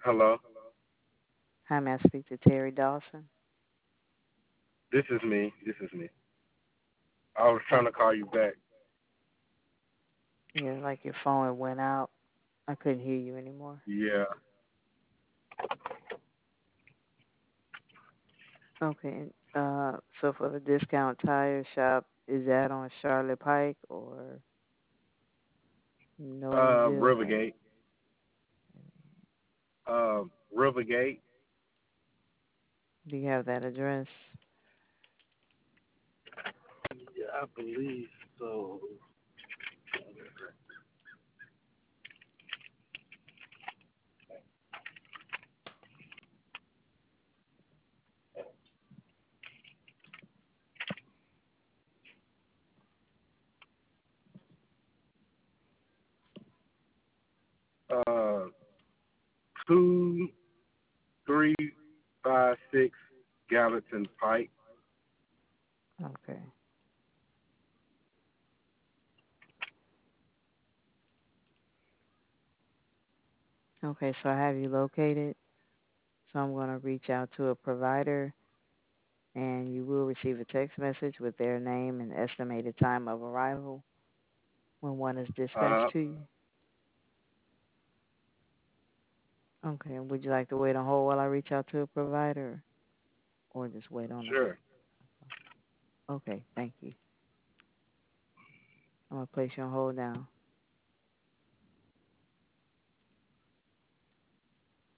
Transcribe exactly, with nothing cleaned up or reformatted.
Hello. Hi, may I speak to Terry Dawson? This is me. This is me. I was trying to Okay. call you back. Yeah, like your phone went out. I couldn't hear you anymore. Yeah. Okay. Uh, so for the discount tire shop, is that on Charlotte Pike or Uh, Noblesville? Or, Rivergate. Uh, Rivergate. do you have that address? Yeah, I believe so. Uh, two, three, five, six, Gallatin Pike. Okay. Okay, so I have you located. So I'm going to reach out to a provider, and you will receive a text message with their name and estimated time of arrival when one is Uh, dispatched to you. Okay, would you like to wait on hold while I reach out to a provider or just wait on the... sure. Okay, thank you. I'm going to place you on hold now.